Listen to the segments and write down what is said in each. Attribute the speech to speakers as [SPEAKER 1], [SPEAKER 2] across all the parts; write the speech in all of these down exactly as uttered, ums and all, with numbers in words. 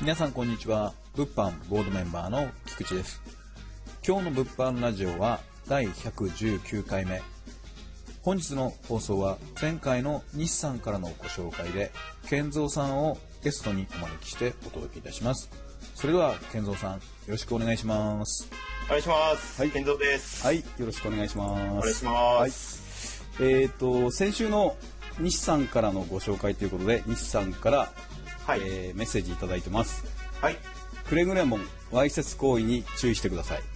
[SPEAKER 1] 皆さんこんにちは。物販ボードメンバーの菊池です。今日の物販ラジオはだいひゃくじゅうきゅうかいめ。本日の放送は前回の日産からのご紹介で健三さんをゲストにお招きしてお届けいたします。それでは健三さん、よろしくお願いします。
[SPEAKER 2] お願いします。
[SPEAKER 1] はい、
[SPEAKER 2] 健三です。
[SPEAKER 1] はい、よろしくお願いします。
[SPEAKER 2] お願いします。
[SPEAKER 1] はい、えっと先週の日産からのご紹介ということで、日産から、はい、えー、メッセージいただいてます。
[SPEAKER 2] はい。
[SPEAKER 1] くれぐれもわいせつ行為に注意してください。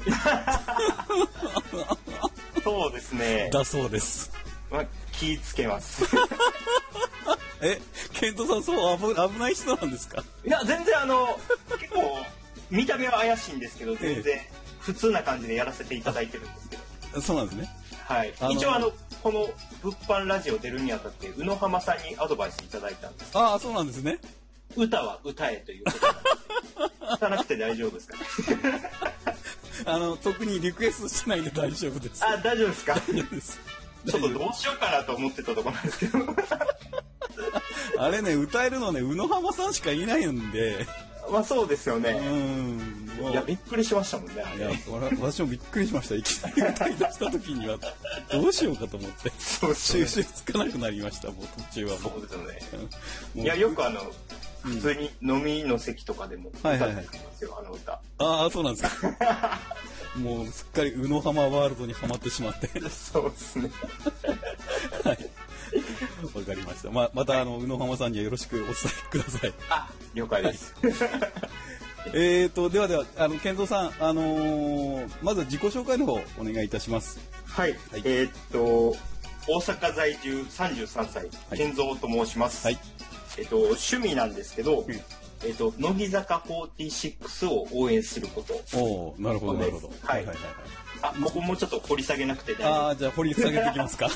[SPEAKER 2] そうですね。
[SPEAKER 1] だそうです。
[SPEAKER 2] まあ、気ぃつけます。
[SPEAKER 1] え、健三さん、そう危、危ない人なんですか？
[SPEAKER 2] いや、全然あの結構見た目は怪しいんですけど、全然普通な感じでやらせていただいてるんですけど。
[SPEAKER 1] ええ、そうなんですね。
[SPEAKER 2] はい。一応あのこの物販ラジオ出るにあたって宇野浜さんにアドバイスいただいたんです。
[SPEAKER 1] ああ、そうなんですね。
[SPEAKER 2] 歌は歌えということで。歌なくて大丈夫ですかね。
[SPEAKER 1] あの特にリクエストしないで大丈夫です。
[SPEAKER 2] あ、大丈夫ですか。
[SPEAKER 1] 大丈夫です。
[SPEAKER 2] ちょっとどうしようかなと思ってたところなんですけど。
[SPEAKER 1] あれね、歌えるのね、宇野浜さんしかいないんで。
[SPEAKER 2] まあそうですよね。
[SPEAKER 1] うん。
[SPEAKER 2] いや、びっくりしましたもんね。
[SPEAKER 1] いや、私もびっくりしました。いきなり歌い出した時にはどうしようかと思って。
[SPEAKER 2] そうですね。
[SPEAKER 1] 収集つかなくなりました。もう途中はもう。
[SPEAKER 2] そうですよね。いや、よくあの普通に飲みの席とかでも歌ってますよ、あの歌。
[SPEAKER 1] ああ、そうなんですか。もうすっかり宇野浜ワールドにはまってしまって。
[SPEAKER 2] そうですね。
[SPEAKER 1] はい。わかりました。まあ、またあの宇野浜さんにはよろしくお伝えください。
[SPEAKER 2] あ、了解です。
[SPEAKER 1] えっとではではあの健三さん、あのー、まずは自己紹介の方お願いいたします。
[SPEAKER 2] はい。はい、えー、っと大阪在住さんじゅうさんさい、健三と申します。はい。えっと趣味なんですけど、うん、えっと乃木坂フォーティーシックスを応援すること。
[SPEAKER 1] おお、なるほどなるほど。
[SPEAKER 2] はいはいはいはい。あ、ここもちょっと掘り下げなくて大丈夫。
[SPEAKER 1] ああ、じゃあ掘り下げていきますか。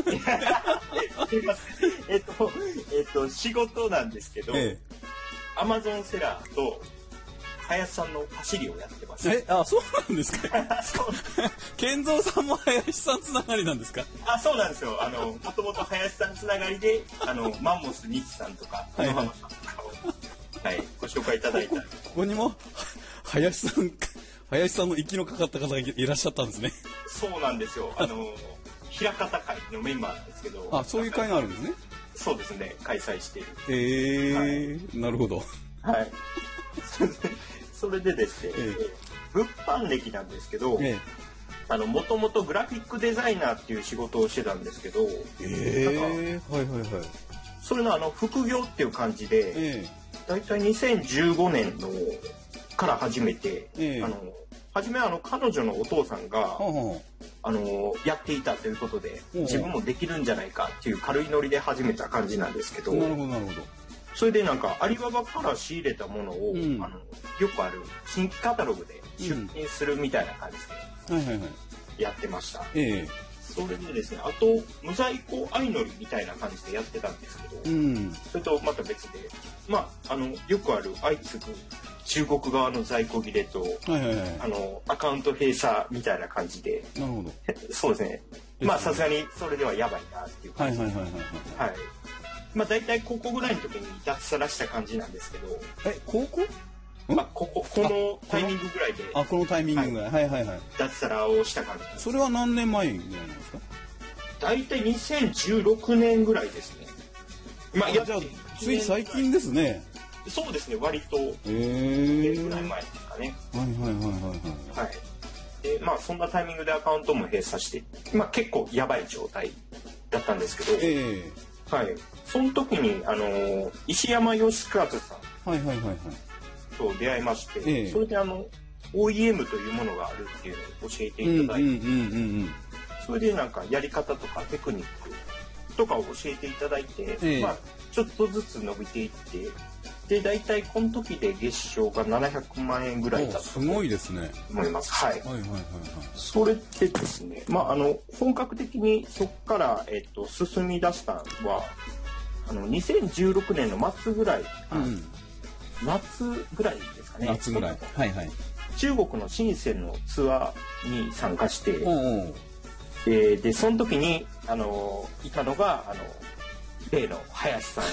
[SPEAKER 2] えっとえっと仕事なんですけど、ええ、アマゾンセラーと林さんの走りをやってます。
[SPEAKER 1] え、あ、そうなんですか。健三さんも林さんつながりなんですか。
[SPEAKER 2] あ、そうなんですよ。あのもともと林さんつながりで、あのマンモス日さんとか野浜さんとかを、はい、ご紹介いただいた。
[SPEAKER 1] ここにも林さん、林さんの息のかかった方がいらっしゃったんですね。
[SPEAKER 2] そうなんですよ。あの平方会のメンバーなんですけど。
[SPEAKER 1] あ、そういう会があるんですね。
[SPEAKER 2] そうですね。開催している。
[SPEAKER 1] ええー、はい、なるほど。
[SPEAKER 2] はい。それでですね、ええ、物販歴なんですけど、ええ、あのもともとグラフィックデザイナーっていう仕事をしてたんですけど、
[SPEAKER 1] えー、はいはいはい。
[SPEAKER 2] それのあの副業っていう感じで、ええ、だいたいにせんじゅうごねんのから始めて、ええ、あの初めはあの彼女のお父さんが、はあ、あのやっていたということで、自分もできるんじゃないかっていう軽いノリで始めた感じなんですけど。
[SPEAKER 1] なるほどなるほど。
[SPEAKER 2] それでなんかアリババから仕入れたものを、うん、あのよくある新規カタログで出品するみたいな感じでやってました。うんはいはいはい、それでですね、あと無在庫相乗りみたいな感じでやってたんですけど、うん、それとまた別で、まああのよくある相次ぐ中国側の在庫切れと、はいはいはい、あのアカウント閉鎖みたいな感じで、なるほど。そうですね。まあさすがにそれではやばいなっていう感じで、はいはいはいはい、はい。まあ大体高校ぐらいの時に脱サラした感じなんですけど。
[SPEAKER 1] え、高校？
[SPEAKER 2] まあこここのタイミングぐらいで。
[SPEAKER 1] あ、このタイミングぐらい。はい、はい、はいはい。
[SPEAKER 2] 脱サラをした感じ。
[SPEAKER 1] それは何年前ぐらいなんですか？
[SPEAKER 2] 大体にせんじゅうろくねんぐらいですね。
[SPEAKER 1] まあ、あじゃあつい最近ですね。
[SPEAKER 2] そうですね、割とえぐらい前ですかね。
[SPEAKER 1] はいはいはいはいはい。
[SPEAKER 2] はい。で、まあそんなタイミングでアカウントも閉鎖して、まあ結構やばい状態だったんですけど。えーはい、その時に、あのー、石山義和さん、はいはいはいはい、と出会いまして、ええ、それであの オーイーエム というものがあるっていうのを教えていただいて、それでなんかやり方とかテクニックとかを教えていただいて、ええ、まあちょっとずつ伸びていって、で大体この時で月賞がななひゃくまんえんぐらいだったと思います。
[SPEAKER 1] すごいですね。
[SPEAKER 2] 思います。はい。
[SPEAKER 1] はいはいはいはい。
[SPEAKER 2] それでですね、まああの本格的にそこからえっと進み出したのはあのにせんじゅうろくねんの末ぐらい、うん、夏ぐらいですかね。
[SPEAKER 1] 夏ぐらい。はいはい。
[SPEAKER 2] 中国の深センのツアーに参加して、おうおうででその時にあのいたのがあの例の林さん。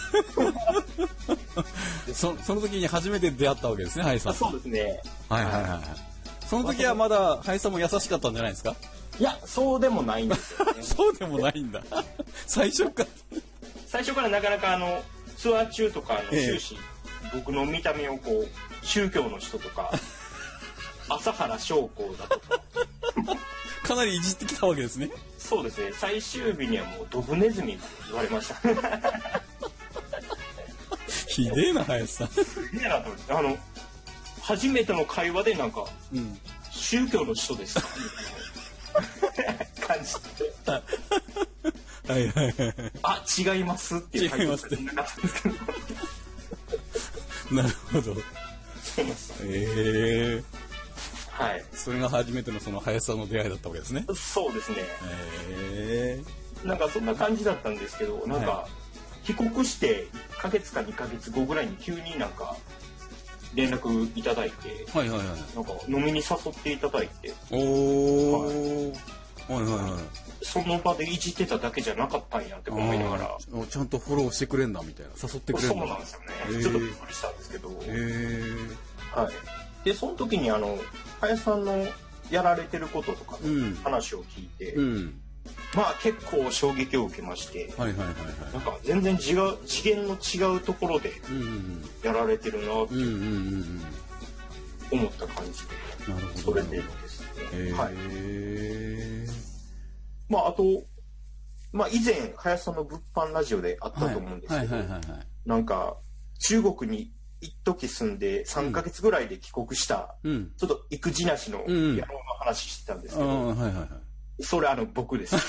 [SPEAKER 1] そ, その時に初めて出会ったわけですね、林さん。
[SPEAKER 2] そうですね。
[SPEAKER 1] はいはいはい。その時はまだ林さんも優しかったんじゃないですか？
[SPEAKER 2] いや、そうでもないんですよね。
[SPEAKER 1] そうでもないんだ。最初から。
[SPEAKER 2] 最初からなかなかあの、ツアー中とかの終始、ええ、僕の見た目をこう、宗教の人とか、朝原将校だとか。
[SPEAKER 1] かなりいじってきたわけですね。
[SPEAKER 2] そうですね。最終日にはもうドブネズミって言われました。
[SPEAKER 1] ひでえな、林さん。
[SPEAKER 2] すげえなと思って。あの、初めての会話でなんか、うん、宗教の人ですかみたいな感じで。
[SPEAKER 1] はいはいはい。
[SPEAKER 2] あ、違いますっていう
[SPEAKER 1] 違いますって。なかったんですけど。なるほど。そう
[SPEAKER 2] です。
[SPEAKER 1] ええー。
[SPEAKER 2] はい。
[SPEAKER 1] それが初めてのその林さんの出会いだったわけですね。
[SPEAKER 2] そうですね。
[SPEAKER 1] え
[SPEAKER 2] えー。なんかそんな感じだったんですけど、なんか、はい、帰国していっかげつかにかげつごぐらいに急になんか連絡いただいて、
[SPEAKER 1] はいはいはい。
[SPEAKER 2] なんか飲みに誘っていただいて、
[SPEAKER 1] おー。はい、はいはいはい。
[SPEAKER 2] その場でいじってただけじゃなかったんやって思いながら、
[SPEAKER 1] ちゃんとフォローしてくれんだみたいな、誘ってくれんだ。
[SPEAKER 2] そうなんですよね。えー、ちょっとびっくりしたんですけど、
[SPEAKER 1] えー、
[SPEAKER 2] はい。でその時にあの林さんのやられてることとかの話を聞いて、うんうん、まあ結構衝撃を受けまして、はいはいはいはい、なんか全然違う次元の違うところでやられてるなって思った感じで、なるほど、それでですね。えー、はい。まああと、まあ以前林さんの物販ラジオであったと思うんですけど、なんか中国に一時住んでさんかげつぐらいで帰国した、うん、ちょっと育児なしの野郎の話してたんですけど、うんうん、はいはいはい、それあの僕です。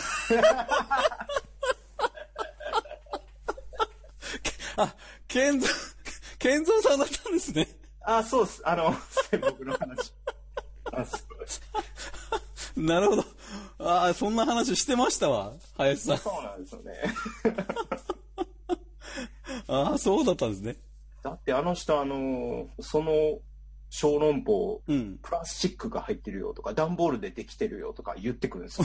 [SPEAKER 1] あ、健三健三さんだったんですね。
[SPEAKER 2] あ、そうです。あの僕の話。あ、
[SPEAKER 1] なるほど。あ、そんな話してましたわ、林さん。
[SPEAKER 2] そうなんですよね。
[SPEAKER 1] あ、そうだったんですね。
[SPEAKER 2] だってあの人あのその小籠包、うん、プラスチックが入ってるよとか段ボールでできてるよとか言ってくるんですよ。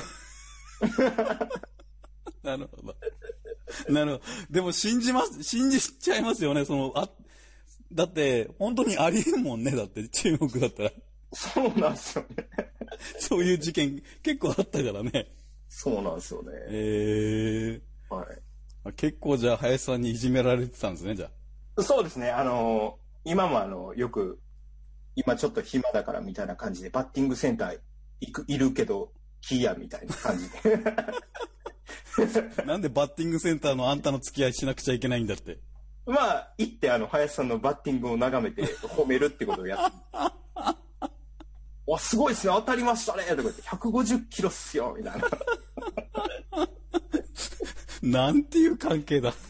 [SPEAKER 1] なるほど。なるほど。でも信じます、信じちゃいますよね。そのあだって本当にありえんもんね。だって中国だったら。
[SPEAKER 2] そうなんですよね。
[SPEAKER 1] そういう事件結構あったからね。
[SPEAKER 2] そうなんですよね。
[SPEAKER 1] え
[SPEAKER 2] ー、はい。
[SPEAKER 1] 結構じゃあ林さんにいじめられてたんですね、じゃ
[SPEAKER 2] あ。そうですね。あの今もあのよく今ちょっと暇だからみたいな感じでバッティングセンター行くいるけど来やみたいな感じで。
[SPEAKER 1] なんでバッティングセンターのあんたの付き合いしなくちゃいけないんだって。
[SPEAKER 2] まあ行ってあの林さんのバッティングを眺めて褒めるってことをやって。わ、すごいっすね、当たりましたねとか言ってひゃくごじゅっキロっすよみたいな。
[SPEAKER 1] なんていう関係だ。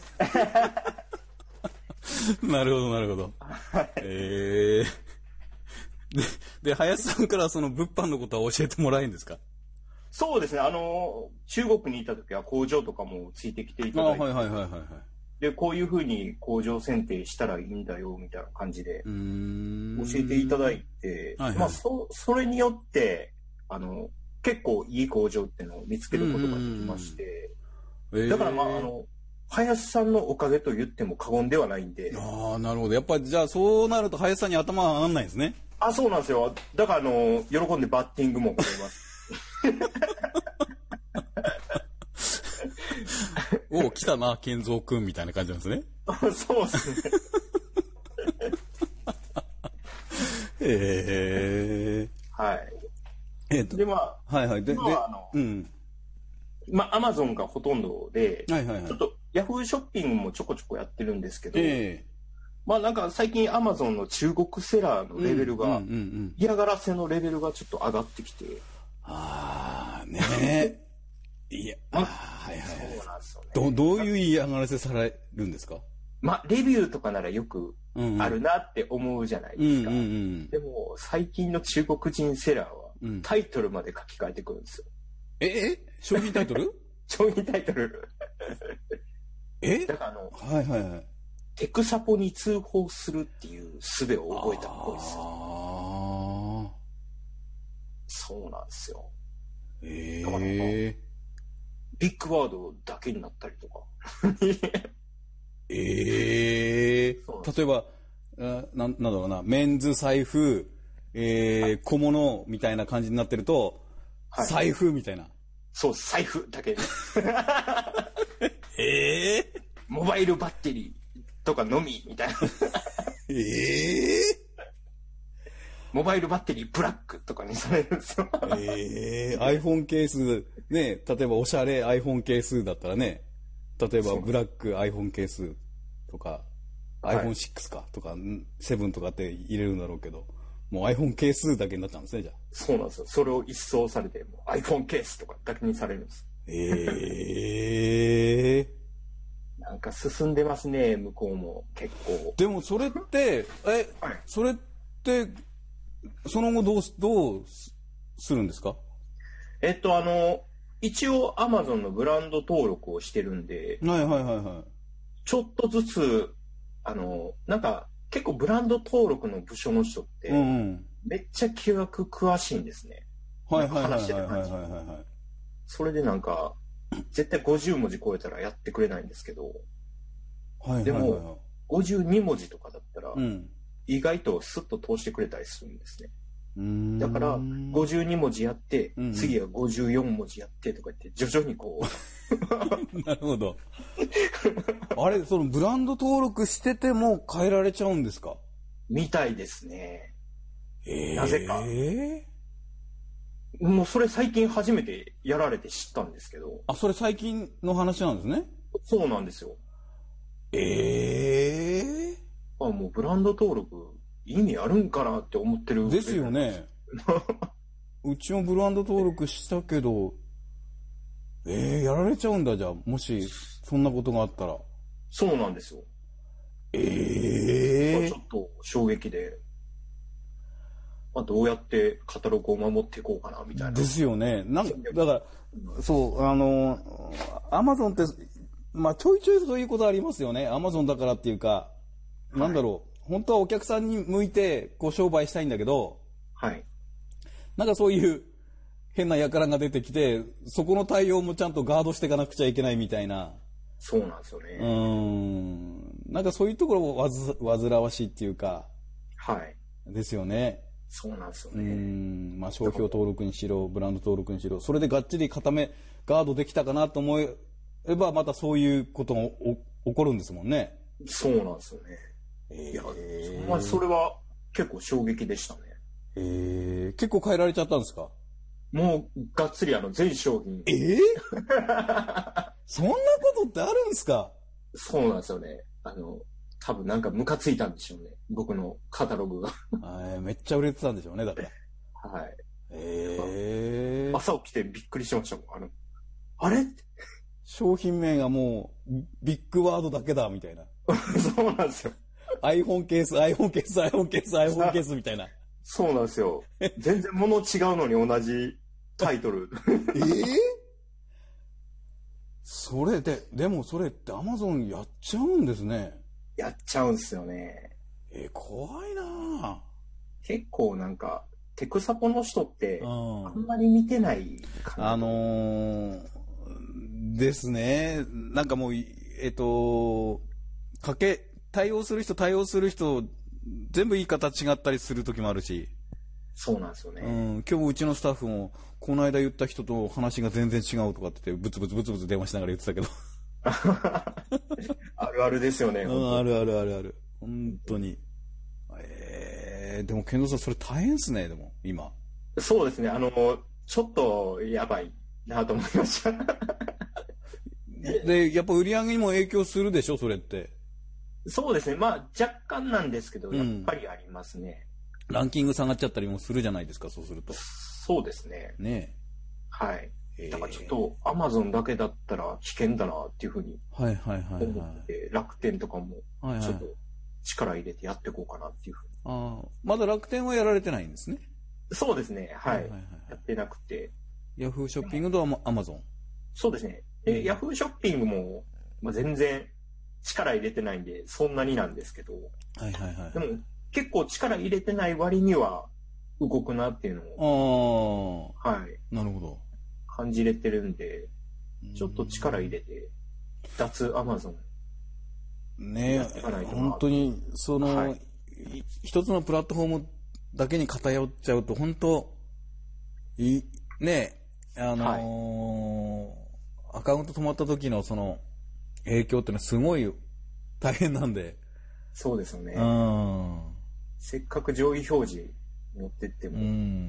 [SPEAKER 1] なるほどなるほど。えー、で, で林さんからその物販のことは教えてもらえるんですか？
[SPEAKER 2] そうですね。あの中国にいた時は工場とかもついてきていただいて、あ、はいはいはいはいはい。でこういうふうに工場選定したらいいんだよみたいな感じで教えていただいて、はいはい、まあそそれによってあの結構いい工場っていうのを見つけることができまして、えー、だからまああの林さんのおかげと言っても過言ではないんで。
[SPEAKER 1] ああ、なるほど。やっぱりじゃあそうなると林さんに頭が上がんないですね。
[SPEAKER 2] あ、そうなんですよ。だからあの喜んでバッティングも思います。
[SPEAKER 1] おお、来たな健三くんみたいな感じなんですね。
[SPEAKER 2] そうですね。
[SPEAKER 1] え
[SPEAKER 2] ー、はい。
[SPEAKER 1] えー、
[SPEAKER 2] でまあ
[SPEAKER 1] はいはいでで
[SPEAKER 2] あの、うん、まあアマゾンがほとんどで、はいはいはい、ちょっとヤフーショッピングもちょこちょこやってるんですけど、えー、まあなんか最近アマゾンの中国セラーのレベルが、うんうんうんうん、嫌がらせのレベルがちょっと上がってきて、
[SPEAKER 1] ああねいや、あ、はいはいはい。そうなんですよね。どどういう嫌がらせされるんですか？
[SPEAKER 2] まあレビューとかならよくあるなって思うじゃないですか。うんうんうん、でも最近の中国人セラーはタイトルまで書き換えてくるんですよ。
[SPEAKER 1] ええ商品タイトル？
[SPEAKER 2] 商品タイトル。
[SPEAKER 1] え？
[SPEAKER 2] だからあの、
[SPEAKER 1] はいはいはい。
[SPEAKER 2] テクサポに通報するっていう術を覚えたっぽいですよ。ああ。そうなんですよ。
[SPEAKER 1] ええー。
[SPEAKER 2] ビッグワードだけになったりとか。
[SPEAKER 1] ええー。例えば、な、なんだろうな、メンズ財布、えー、小物みたいな感じになってると、はい、財布みたいな。
[SPEAKER 2] そう、財布だけね。
[SPEAKER 1] ええー。
[SPEAKER 2] モバイルバッテリーとかのみみたいな。
[SPEAKER 1] ええー。
[SPEAKER 2] モバイルバッテリーブラックとかにされるんですよ。
[SPEAKER 1] ええー、iPhone ケース、ね、例えばおしゃれ iPhone ケースだったらね、例えばブラック iPhone ケースとか、はい、アイフォンシックス かとか、セブンとかって入れるんだろうけど、もう iPhone ケースだけになっちゃうんですね、じゃあ。
[SPEAKER 2] そうなんですよ。それを一掃されて、もう iPhone ケースとかだけにされるんです。
[SPEAKER 1] ええー。
[SPEAKER 2] なんか進んでますね、向こうも結構。
[SPEAKER 1] でもそれって、え、はい、それって、その後どう、どうするんですか？
[SPEAKER 2] えっと、あの、一応 Amazon のブランド登録をしてるんで、
[SPEAKER 1] はいはいはいはい。
[SPEAKER 2] ちょっとずつ、あの、なんか結構ブランド登録の部署の人って、うんうん、めっちゃ規約詳しいんですね。
[SPEAKER 1] はいはいはいはいはいはいはい。
[SPEAKER 2] それでなんか、絶対ごじゅうもじ超えたらやってくれないんですけど、はいはいはいはい、でも、ごじゅうにもじとかだったら、うん、意外とスッと通してくれたりするんですね。だからごじゅうにもじやって、うんうん、次はごじゅうよんもじやってとか言って徐々にこ
[SPEAKER 1] うなるほど。あれ、そのブランド登録してても変えられちゃうんですか？
[SPEAKER 2] みたいですね。
[SPEAKER 1] えー、
[SPEAKER 2] なぜか。もうそれ最近初めてやられて知ったんですけど。
[SPEAKER 1] あ、それ最近の話なんですね。
[SPEAKER 2] そうなんですよ。
[SPEAKER 1] ええー。
[SPEAKER 2] あ、もうブランド登録意味あるんかなって思ってる。
[SPEAKER 1] ですよね。うちもブランド登録したけど、ええー、やられちゃうんだ、じゃあ。もし、そんなことがあったら。
[SPEAKER 2] そうなんですよ。
[SPEAKER 1] ええー。
[SPEAKER 2] ちょっと衝撃で、まあ、どうやってカタログを守っていこうかな、みたいな。
[SPEAKER 1] ですよね。なんか、だから、そう、あの、アマゾンって、まあ、ちょいちょいそういうことありますよね。アマゾンだからっていうか、なんだろう。はい、本当はお客さんに向いてこう商売したいんだけど、
[SPEAKER 2] はい。
[SPEAKER 1] なんかそういう変な輩が出てきて、そこの対応もちゃんとガードしていかなくちゃいけないみたいな。
[SPEAKER 2] そうなんですよね。
[SPEAKER 1] うーん。なんかそういうところをわず煩わしいっていうか。
[SPEAKER 2] はい。
[SPEAKER 1] ですよね。
[SPEAKER 2] そうなんですよね。
[SPEAKER 1] うん。まあ商標登録にしろ、ブランド登録にしろ、それでがっちり固め、ガードできたかなと思えば、またそういうことが起こるんですもんね。
[SPEAKER 2] そうなんですよね。いや、まあ、それは結構衝撃でしたね。
[SPEAKER 1] えー、結構変えられちゃったんですか？
[SPEAKER 2] もう、がっつりあの、全商品。
[SPEAKER 1] えー、そんなことってあるんですか？
[SPEAKER 2] そうなんですよね。あの、多分なんかムカついたんでしょうね。僕のカタログが。
[SPEAKER 1] めっちゃ売れてたんでしょうね、だから。
[SPEAKER 2] はい。
[SPEAKER 1] えー、
[SPEAKER 2] 朝起きてびっくりしましたもん。あの、あれ
[SPEAKER 1] 商品名がもう、ビッグワードだけだ、みたいな。
[SPEAKER 2] そうなんですよ。
[SPEAKER 1] iPhone ケース、iPhone ケース、iPhone ケース、iPhone ケースみたいな。
[SPEAKER 2] そうなんですよ。全然物違うのに同じタイトル。
[SPEAKER 1] えー、それで、でもそれって Amazon やっちゃうんですね。
[SPEAKER 2] やっちゃうんですよね。
[SPEAKER 1] えー、怖いなぁ。
[SPEAKER 2] 結構なんか、テクサポの人って、あんまり見てないかな。
[SPEAKER 1] あのー、ですね。なんかもう、えっと、かけ、対応する人、対応する人、全部言い方違ったりする時もあるし。
[SPEAKER 2] そうなんですよね。
[SPEAKER 1] うん、今日もうちのスタッフも、この間言った人と話が全然違うとかって言って、ブツブツブツブツ電話しながら言ってたけど。
[SPEAKER 2] あるあるですよね。
[SPEAKER 1] うん、あるあるあるある。本当に。えー、でも、健三さん、それ大変ですね、でも、今。
[SPEAKER 2] そうですね。あの、ちょっとやばいなと思いました。
[SPEAKER 1] で、やっぱ売り上げにも影響するでしょ、それって。
[SPEAKER 2] そうですね。まあ、若干なんですけど、やっぱりありますね。
[SPEAKER 1] うん、ランキング下がっちゃったりもするじゃないですか、そうすると。
[SPEAKER 2] そうですね。
[SPEAKER 1] ね
[SPEAKER 2] え。はい。だからちょっと、アマゾンだけだったら危険だなっていうふうに
[SPEAKER 1] はいはいはい、
[SPEAKER 2] 思って、楽天とかも、ちょっと力入れてやっていこうかなっていうふうに。
[SPEAKER 1] ああ、まだ楽天はやられてないんですね。
[SPEAKER 2] そうですね。はい。はいはいはい、やってなくて。
[SPEAKER 1] ヤフーショッピングとアマゾン。
[SPEAKER 2] そうですね。で、ヤフーショッピングも、まあ、全然力入れてないんで、そんなになんですけど。
[SPEAKER 1] はいはいはい。
[SPEAKER 2] でも、結構力入れてない割には動くなっていうのを。
[SPEAKER 1] ああ。
[SPEAKER 2] はい。
[SPEAKER 1] なるほど。
[SPEAKER 2] 感じれてるんで、ちょっと力入れて、脱アマゾン
[SPEAKER 1] ねえ、本当に、その、はい、一つのプラットフォームだけに偏っちゃうと、本当、い、ねえ、あのーはい、アカウント止まった時のその、影響っていうのはすごい大変なんで。
[SPEAKER 2] そうですよね。うん。せっかく上位表示持ってっても。
[SPEAKER 1] うん。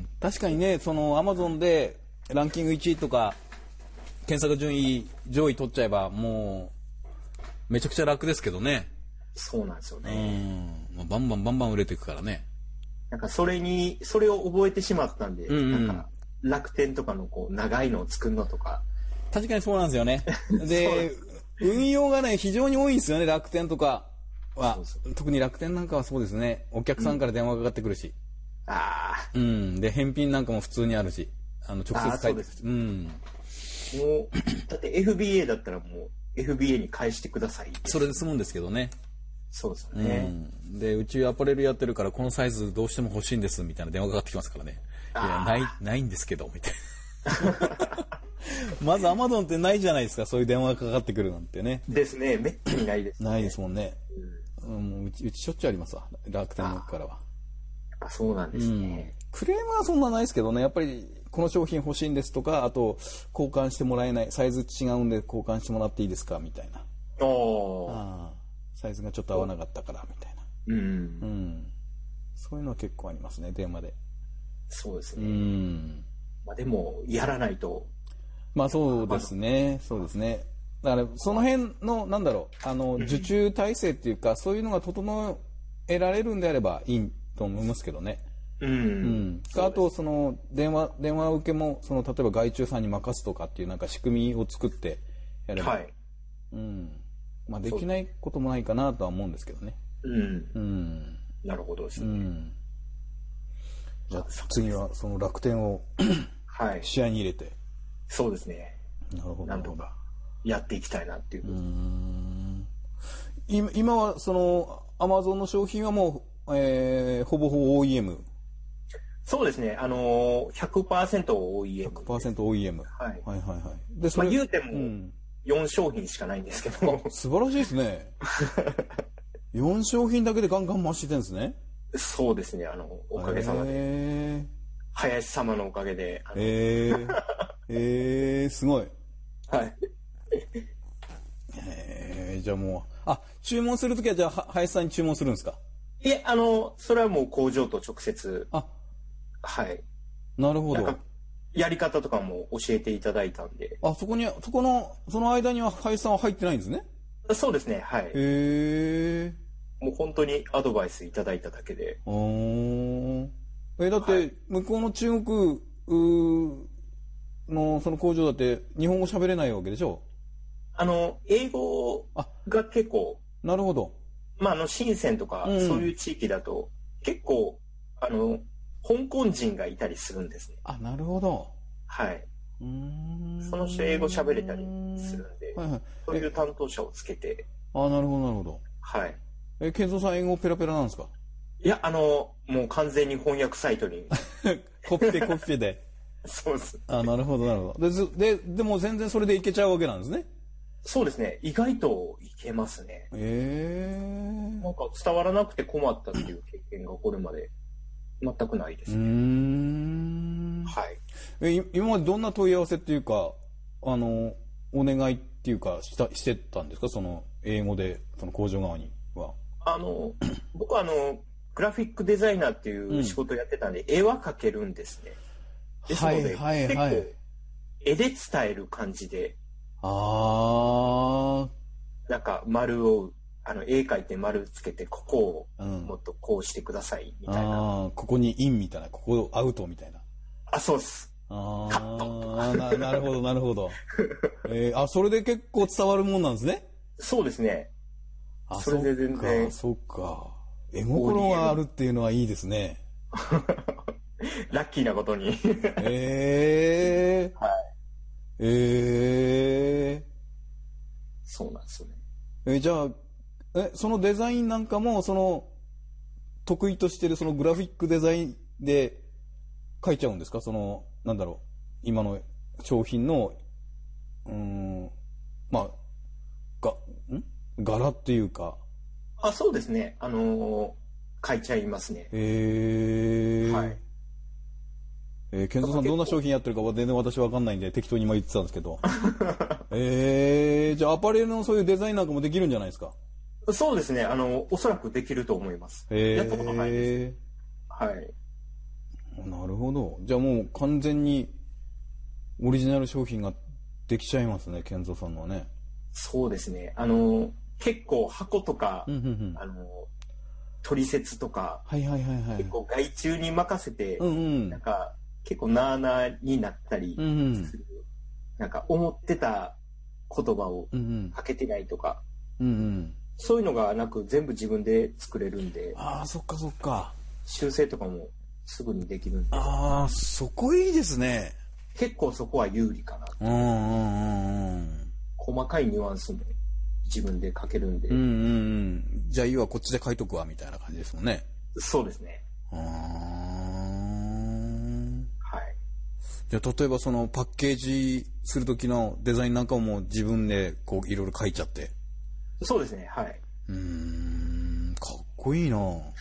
[SPEAKER 1] 確かにね、その、アマゾンでランキングいちいとか、検索順位上位取っちゃえば、もう、めちゃくちゃ楽ですけどね。
[SPEAKER 2] そうなんですよね。
[SPEAKER 1] うん。バンバンバンバン売れていくからね。
[SPEAKER 2] なんかそれに、それを覚えてしまったんで、うんうん、なんか楽天とかのこう、長いのを作るのとか。
[SPEAKER 1] 確かにそうなんですよね。で、運用がね、非常に多いんですよね、楽天とかは。そうそう、特に楽天なんかはそうですね。お客さんから電話がかかってくるし。
[SPEAKER 2] うん、ああ。
[SPEAKER 1] うん。で、返品なんかも普通にあるし。あの、直接返ってくる。うん。
[SPEAKER 2] もう、だって エフビーエー だったらもう エフビーエー に返してください。
[SPEAKER 1] それで済むんですけどね。
[SPEAKER 2] そうですよね。
[SPEAKER 1] うん。で、うちアパレルやってるからこのサイズどうしても欲しいんですみたいな電話がかかってきますからね。いや、ない、ないんですけど、みたいな。まずアマゾンってないじゃないですか、そういう電話がかかってくるなんてね。
[SPEAKER 2] ですね、めったにないです、
[SPEAKER 1] ね。ないですもんね。うん、うち、うちしょっちゅうありますわ、楽天の中からは。
[SPEAKER 2] あ、そうなんですね、
[SPEAKER 1] うん。クレームはそんなないですけどね、やっぱりこの商品欲しいんですとか、あと交換してもらえない、サイズ違うんで交換してもらっていいですかみたいな。
[SPEAKER 2] お
[SPEAKER 1] ああ、サイズがちょっと合わなかったからみたいな。うん。うん。そういうのは結構ありますね、電話で。
[SPEAKER 2] そうですね。うん。まあでも、やらないと。
[SPEAKER 1] まあそうですね、そうですね。だからその辺の、なんだろう、あの、受注体制っていうか、そういうのが整えられるんであればいいと思いますけどね。うん。うん。あと、その、電話、電話受けも、その、例えば外注さんに任すとかっていうなんか仕組みを作ってやれば。はい。うん。まあできないこともないかなとは思うんですけどね。うん。
[SPEAKER 2] うん。なるほどですね。うん。
[SPEAKER 1] じゃあ次はその楽天をはい、試合に入れて。
[SPEAKER 2] そうですね。
[SPEAKER 1] なるほど。
[SPEAKER 2] なんとかやっていきたいなっていう。うーん、
[SPEAKER 1] 今はそのアマゾンの商品はもう、えー、ほぼほぼ オーイーエム。
[SPEAKER 2] そうですね。あのー、ひゃくパーセント オーイーエム。
[SPEAKER 1] ひゃくパーセント オーイーエム。
[SPEAKER 2] はい。
[SPEAKER 1] はいはいはい。
[SPEAKER 2] で、それ、まあ、言うてもよん商品しかないんですけど。
[SPEAKER 1] うん、素晴らしいですね。よん商品だけでガンガン回してるんですね。
[SPEAKER 2] そうですね。あの、おかげさまで。えー、林様のおかげで。
[SPEAKER 1] えー、えー、すごい。
[SPEAKER 2] はい。
[SPEAKER 1] えー、じゃあもう、あ、注文するときはじゃあ、林さんに注文するんですか？
[SPEAKER 2] いえ、あの、それはもう工場と直接。あ、はい。
[SPEAKER 1] なるほど。
[SPEAKER 2] やり方とかも教えていただいたんで。
[SPEAKER 1] あ、そこに、そこの、その間には林さんは入ってないんですね。
[SPEAKER 2] そうですね、はい。へ
[SPEAKER 1] え。
[SPEAKER 2] もう本当にアドバイスいただいただけで。
[SPEAKER 1] あー。え、だって、向こうの中国のその工場だって日本語喋れないわけでしょ？
[SPEAKER 2] あの、英語が結構。
[SPEAKER 1] なるほど。
[SPEAKER 2] まあ、あの、深センとか、そういう地域だと、うん、結構、あの、香港人がいたりするんですね。
[SPEAKER 1] あ、なるほど。
[SPEAKER 2] はい。うーん、その人英語喋れたりするんで、はいはい、そういう担当者をつけて。
[SPEAKER 1] あ、なるほど、なるほど。
[SPEAKER 2] はい。
[SPEAKER 1] え、健三さん英語ペラペラなんですか？
[SPEAKER 2] いや、あの、もう完全に翻訳サイトに。
[SPEAKER 1] コピペコピペで。
[SPEAKER 2] そうです。
[SPEAKER 1] あ、なるほど、なるほど。で、で、でも全然それでいけちゃうわけなんですね。
[SPEAKER 2] そうですね。意外といけますね。
[SPEAKER 1] えー。
[SPEAKER 2] なんか伝わらなくて困ったっていう経験がこれまで全くないですね。うー
[SPEAKER 1] ん。はい。え、今までどんな問い合わせっていうか、あの、お願いっていうか、した、してたんですか？その、英語で、その工場側には。
[SPEAKER 2] あの、僕はあの、グラフィックデザイナーっていう仕事をやってたんで、うん、絵は描けるんですね。ですので、はいはいはい、結構、絵で伝える感じで。ああ。なんか、丸を、あの、絵描いて丸つけて、ここをもっとこうしてください、みたいな。うん、
[SPEAKER 1] ああ、ここにインみたいな、ここアウトみたいな。
[SPEAKER 2] あ、そうです。
[SPEAKER 1] ああ、な、なるほど、なるほど。えー、あ、それで結構伝わるもんなんですね。
[SPEAKER 2] そうですね。
[SPEAKER 1] あ、それで全然。そっか。絵心があるっていうのはいいですね。
[SPEAKER 2] ラッキーなことに。
[SPEAKER 1] ええー。はい。ええー。
[SPEAKER 2] そうなんですよね。
[SPEAKER 1] え、じゃあ、え、そのデザインなんかも、その、得意としてるそのグラフィックデザインで書いちゃうんですか？その、なんだろう、今の商品の、うーん、まあ、が、ん柄っていうか。
[SPEAKER 2] あ、そうですね。あのー、書いちゃいますね。
[SPEAKER 1] へー。
[SPEAKER 2] はい。
[SPEAKER 1] えー、健三さんどんな商品やってるかは全然私わかんないんで適当に今言ってたんですけど。えー、じゃあアパレルのそういうデザインなんかもできるんじゃないですか？
[SPEAKER 2] そうですね。あの、おそらくできると思います。やったことないです。はい。
[SPEAKER 1] なるほど。じゃあもう完全にオリジナル商品ができちゃいますね、健三さんのはね。
[SPEAKER 2] そうですね。あの、結構箱とか、うんうんうん、あの、取説とか、
[SPEAKER 1] はいはいはいはい、
[SPEAKER 2] 結構外注に任せて、
[SPEAKER 1] うんうん、
[SPEAKER 2] なんか結構なーなーになったりする、うんうん、なんか思ってた言葉を書けてないとか、うんうん、そういうのがなく全部自分で作れるんで、
[SPEAKER 1] ああ、そっかそっか。
[SPEAKER 2] 修正とかもすぐにできるんで。
[SPEAKER 1] ああ、そこいいですね。
[SPEAKER 2] 結構そこは有利かな。うんうんうん、細かいニュアンスも自分で書けるんで。うんうんう
[SPEAKER 1] ん。じゃあいいわ、こっちで書いとくわみたいな感じですもんね。
[SPEAKER 2] そうですね。
[SPEAKER 1] あー、
[SPEAKER 2] はい。
[SPEAKER 1] じゃあ例えばそのパッケージする時のデザインなんかも自分でこういろいろ書いちゃって。
[SPEAKER 2] そうですね。はい。
[SPEAKER 1] うーん、かっこいいな。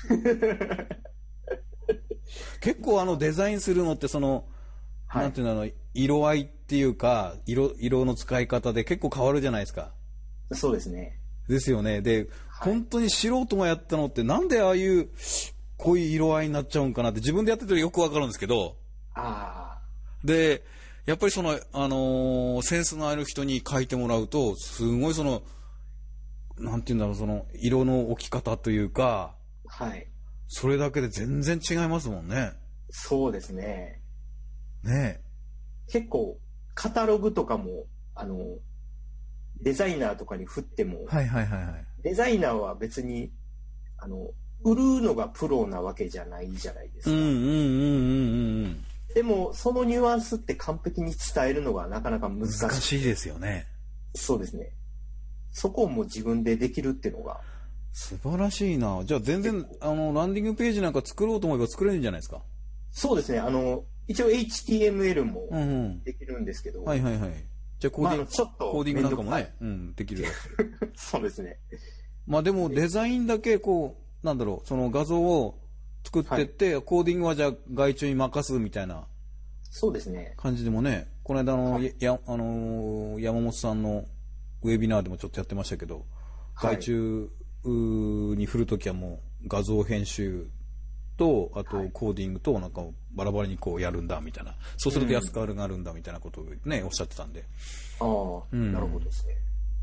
[SPEAKER 1] 結構あのデザインするのってその、はい、なんていうの、色合いっていうか色色の使い方で結構変わるじゃないですか。
[SPEAKER 2] そうですね。
[SPEAKER 1] ですよね。で、はい、本当に素人がやったのってなんでああいう濃い色合いになっちゃうんかなって自分でやっててよくわかるんですけど。ああ。で、やっぱりその、あのー、センスのある人に書いてもらうと、すごいその、なんていうんだろう、その、色の置き方というか、はい。それだけで全然違いますもんね。
[SPEAKER 2] そうですね。
[SPEAKER 1] ね
[SPEAKER 2] え。結構、カタログとかも、あの、デザイナーとかに振っても、
[SPEAKER 1] はいはいはいはい。
[SPEAKER 2] デザイナーは別に、あの、売るのがプロなわけじゃないじゃないですか。うんうんうんうんうん。でも、そのニュアンスって完璧に伝えるのがなかなか難しい。
[SPEAKER 1] 難しいですよね。
[SPEAKER 2] そうですね。そこをもう自分でできるっていうのが。
[SPEAKER 1] 素晴らしいな。じゃあ全然、あの、ランディングページなんか作ろうと思えば作れるんじゃないですか。
[SPEAKER 2] そうですね。あの、一応 エイチティーエムエル もできるんですけど。うんうん、
[SPEAKER 1] はいはいはい。じゃあコーディング、まあ、ちょっとコーディングなんかもね、うん、できる。
[SPEAKER 2] そうですね。
[SPEAKER 1] まあでもデザインだけこう、なんだろう、その画像を作ってって、はい、コーディングはじゃあ外注に任すみたいな。
[SPEAKER 2] そうですね。
[SPEAKER 1] 感じでもね、この間の、はい、や、あのー、山本さんのウェビナーでもちょっとやってましたけど、はい、外注に振るときはもう画像編集と、あとコーディングとなんかバラバラにこうやるんだみたいな。そうすると安くなるんだみたいなことをね、おっしゃってたんで。
[SPEAKER 2] ああ、うん、なるほどですね。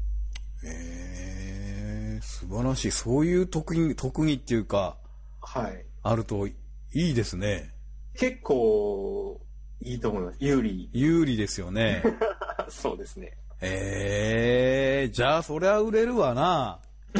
[SPEAKER 1] えー、素晴らしい。そういう特技、特技っていうか、はい。あるといいですね。
[SPEAKER 2] 結構、いいと思います。有利。
[SPEAKER 1] 有利ですよね。
[SPEAKER 2] そうですね。
[SPEAKER 1] えー、じゃあそりゃ売れるわな。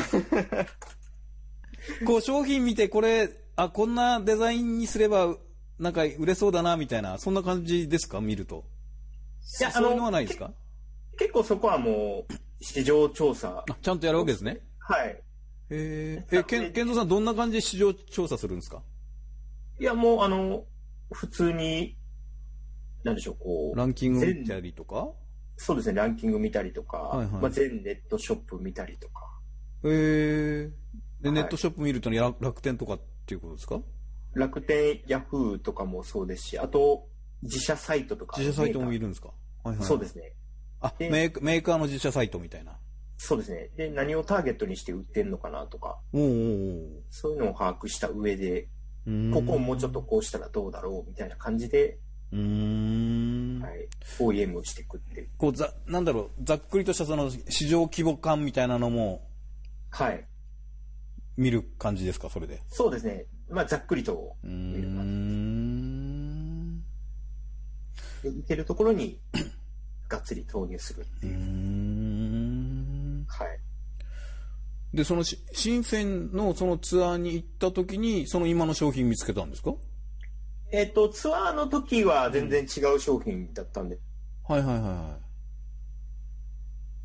[SPEAKER 1] こう商品見てこれ、あ、こんなデザインにすればなんか売れそうだなみたいな、そんな感じですか見ると。いや、そういうのはないですか？
[SPEAKER 2] 結構そこはもう市場調査。
[SPEAKER 1] あ、ちゃんとやるわけですね。
[SPEAKER 2] はい。
[SPEAKER 1] えー、え、けん、健三さんどんな感じで市場調査するんですか？
[SPEAKER 2] いや、もうあの、普通に、なんでしょう、こう。
[SPEAKER 1] ランキング見たりとか？
[SPEAKER 2] そうですね、ランキング見たりとか、はいはい、まあ、全ネットショップ見たりとか。
[SPEAKER 1] へえー。で、はい、ネットショップ見ると楽天とかっていうことですか？
[SPEAKER 2] 楽天、ヤフーとかもそうですし、あと、自社サイトとか。
[SPEAKER 1] 自社サイトも見るんですか？
[SPEAKER 2] はいはい、そうですね。
[SPEAKER 1] あ、メー、メーカーの自社サイトみたいな。
[SPEAKER 2] そうですね。で、何をターゲットにして売ってんのかなとか。おうおうおう、そういうのを把握した上で、ここをもうちょっとこうしたらどうだろうみたいな感じで、うーん、はい、オーイーエム をしていくっていう。
[SPEAKER 1] こうざなんだろう、ざっくりとしたその市場規模感みたいなのも、
[SPEAKER 2] はい、
[SPEAKER 1] 見る感じですか、それで。
[SPEAKER 2] そうですね。まあざっくりと見る感じです。で、いけるところにがっつり投入するっていう。うーん、はい。
[SPEAKER 1] で、そのし深センのそのツアーに行った時にその今の商品見つけたんですか？
[SPEAKER 2] えっと、ツアーの時は全然違う商品だったんで。
[SPEAKER 1] うん、はいはいはいはい。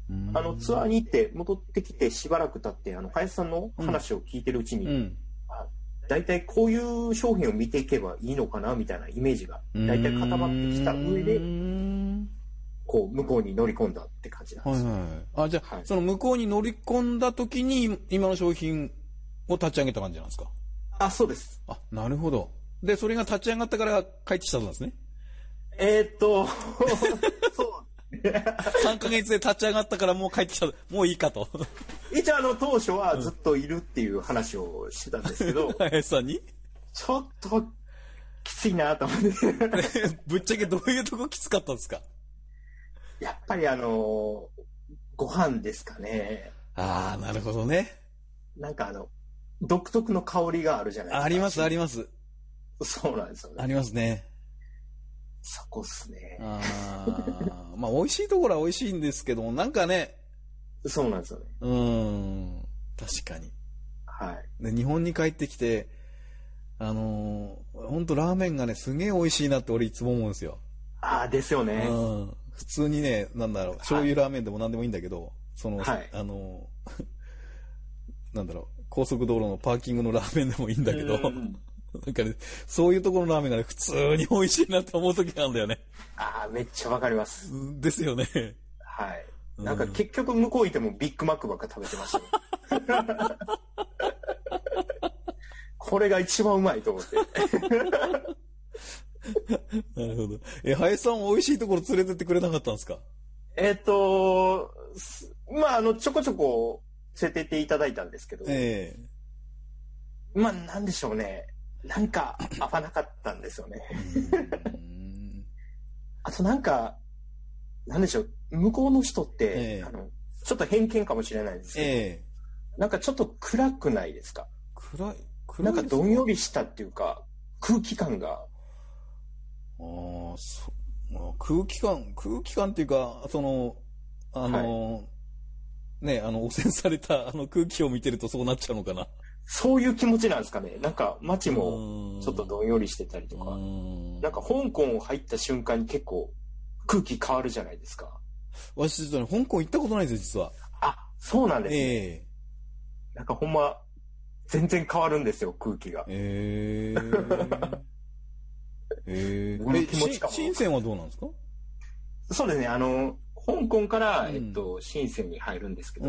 [SPEAKER 2] あの、ツアーに行って戻ってきてしばらく経って、あの、林さんの話を聞いてるうちに、うん、だいたいこういう商品を見ていけばいいのかなみたいなイメージがだいたい固まってきた上で、 こう、向こうに乗り込んだって感じなんですよ。はいはいはい。
[SPEAKER 1] あ、じゃあ、はい、その向こうに乗り込んだ時に、今の商品を立ち上げた感じなんですか？
[SPEAKER 2] あ、そうです。
[SPEAKER 1] あ、なるほど。で、それが立ち上がったから帰ってきたんですね。
[SPEAKER 2] えー、っと、そう。
[SPEAKER 1] さんかげつで立ち上がったからもう帰ってきた、もういいかと。
[SPEAKER 2] 一応あの、当初はずっといるっていう話をしてたんですけど、
[SPEAKER 1] 林さんに
[SPEAKER 2] ちょっと、きついなと思って。
[SPEAKER 1] ぶっちゃけどういうとこきつかったんですか？
[SPEAKER 2] やっぱりあの、ご飯ですかね。
[SPEAKER 1] ああ、なるほどね。
[SPEAKER 2] なんかあの、独特の香りがあるじゃないですか。
[SPEAKER 1] あります、あります。
[SPEAKER 2] そうなんですよね。
[SPEAKER 1] ありますね。
[SPEAKER 2] そこっすね。
[SPEAKER 1] ああ、まあ美味しいところは美味しいんですけど、なんかね。
[SPEAKER 2] そうなんですよね。
[SPEAKER 1] うーん、確かに。
[SPEAKER 2] はい。
[SPEAKER 1] で、日本に帰ってきて、あのー、ほんとラーメンがね、すげえ美味しいなって俺いつも思うんですよ。
[SPEAKER 2] ああ、ですよね。
[SPEAKER 1] うん。普通にね、なんだろう、醤油ラーメンでも何でもいいんだけど、はい、その、
[SPEAKER 2] はい、
[SPEAKER 1] あのー、なんだろう、高速道路のパーキングのラーメンでもいいんだけど、なんかね、そういうところのラーメンがね、普通に美味しいなって思う時があるんだよね。
[SPEAKER 2] ああ、めっちゃわかります。
[SPEAKER 1] ですよね。
[SPEAKER 2] はい。なんか結局向こういてもビッグマックばっか食べてましたね。これが一番うまいと思って。
[SPEAKER 1] なるほど。え、林さん美味しいところ連れてってくれなかったんですか？
[SPEAKER 2] えっと、まあ、あの、ちょこちょこ連れてっていただいたんですけど、えー、まあ、なんでしょうね。なんか合わなかったんですよね。あとなんか、なんでしょう、向こうの人って、えー、あの、ちょっと偏見かもしれないんですけど、えー、なんかちょっと暗くないですか？
[SPEAKER 1] 暗い、暗い
[SPEAKER 2] なんかどんよりしたっていうか、空気感が。
[SPEAKER 1] ああ、そ、空気感、空気感っていうか、その、あの、はい、ね、あの、汚染されたあの空気を見てるとそうなっちゃうのかな。
[SPEAKER 2] そういう気持ちなんですかね。なんか街もちょっとどんよりしてたりとか。なんか香港入った瞬間に結構空気変わるじゃないですか。
[SPEAKER 1] 私実はね、香港行ったことないんですよ、実は。
[SPEAKER 2] あ、そうなんですね。えー、なんかほんま、全然変わるんですよ、空気が。
[SPEAKER 1] えー。えー、気持ちかも。深センはどうなんですか？
[SPEAKER 2] そうですね、あの、香港から、うん、えっと、深センに入るんですけど、うん、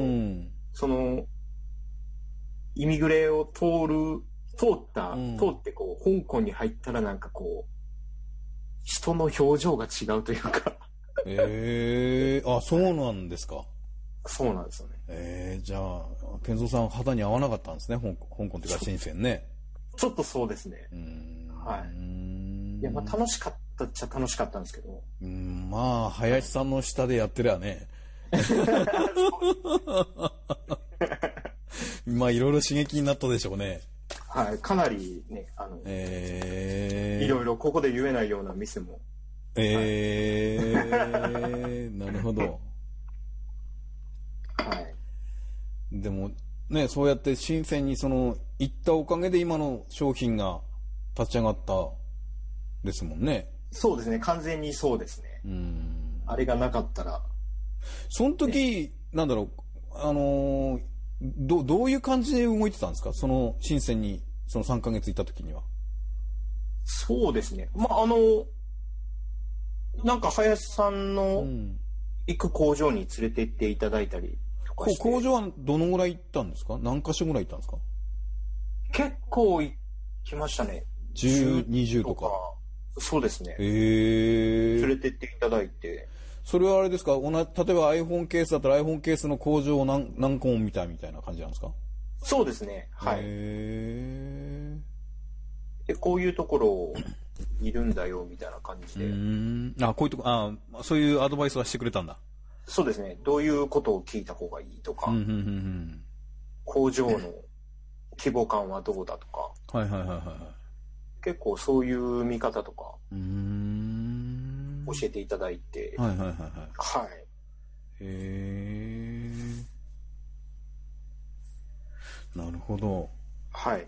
[SPEAKER 2] その、イミグレを通る、通った、うん、通ってこう、香港に入ったらなんかこう、人の表情が違うというか。
[SPEAKER 1] ええー、あ、そうなんですか。
[SPEAKER 2] そうなんですよね。
[SPEAKER 1] ええー、じゃあ、健三さん肌に合わなかったんですね、香港、香港っていうか深センね。
[SPEAKER 2] ちょっとそうですね。うんはい。いや、まあ楽しかったっちゃ楽しかったんですけど。
[SPEAKER 1] うん、まあ、林さんの下でやってりゃね。まあ、いろいろ刺激になったでしょうね。
[SPEAKER 2] はい、かなりね、あの、えー、いろいろここで言えないような店も。
[SPEAKER 1] えー、はい、なるほど。
[SPEAKER 2] はい。
[SPEAKER 1] でも、ね、そうやって深センにその、行ったおかげで今の商品が立ち上がったですもんね。
[SPEAKER 2] そうですね、完全にそうですね。うん。あれがなかったら。
[SPEAKER 1] その時、ね、なんだろう、あのー、ど、どういう感じで動いてたんですか？その深センに、そのさんかげついた時には。
[SPEAKER 2] そうですね。まあ、あの、なんか林さんの行く工場に連れて行っていただいたりとかして。
[SPEAKER 1] 工場はどのぐらい行ったんですか？何箇所ぐらい行ったんですか？
[SPEAKER 2] 結構行きましたね。
[SPEAKER 1] じゅう、にじゅうとか。
[SPEAKER 2] そうですね。
[SPEAKER 1] へー。
[SPEAKER 2] 連れてっていただいて。
[SPEAKER 1] それはあれですか？例えば iPhone ケースだったら iPhone ケースの工場を何、何個も見たみたいな感じなんですか？
[SPEAKER 2] そうですね。はい。へー。で、こういうところいるんだよみたいな感じで。
[SPEAKER 1] うーん。あ、こういうとこ、あ、そういうアドバイスはしてくれたんだ。
[SPEAKER 2] そうですね。どういうことを聞いた方がいいとか。うんうんうんうん、工場の規模感はどうだとか。
[SPEAKER 1] はいはいはいはい。
[SPEAKER 2] 結構そういう見方とか。うーん。教えていただいて。
[SPEAKER 1] はいはいはいはい。
[SPEAKER 2] はい。
[SPEAKER 1] へー。なるほど。
[SPEAKER 2] はい。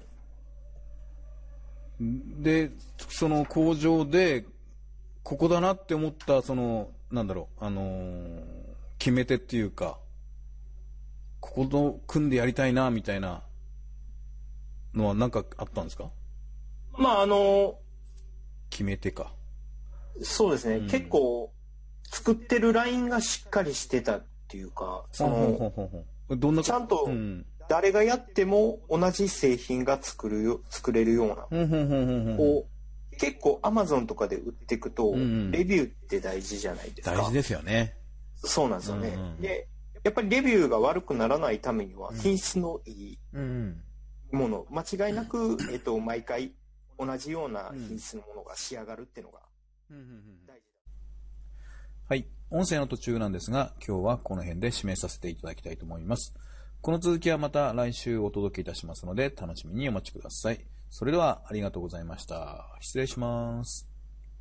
[SPEAKER 1] で、その工場で、ここだなって思った、その、なんだろう、あのー、決め手っていうか、ここと組んでやりたいな、みたいなのは何かあったんですか？
[SPEAKER 2] まあ、あのー、
[SPEAKER 1] 決め手か。
[SPEAKER 2] そうですね。うん、結構、 作ってるラインがしっかりしてたっていうか、その、どんなちゃんと誰がやっても同じ製品が作るよ、作れるような。こう結構 Amazon とかで売っていくと、レビューって大事じゃないですか。
[SPEAKER 1] 大事ですよね。
[SPEAKER 2] そうなんですよね。うんうん、で、やっぱりレビューが悪くならないためには、品質のいいもの、うんうん、間違いなく、えっと、毎回同じような品質のものが仕上がるっていうのが大事だ。
[SPEAKER 1] はい。音声の途中なんですが、今日はこの辺で締めさせていただきたいと思います。この続きはまた来週お届けいたしますので、楽しみにお待ちください。それではありがとうございました。失礼します。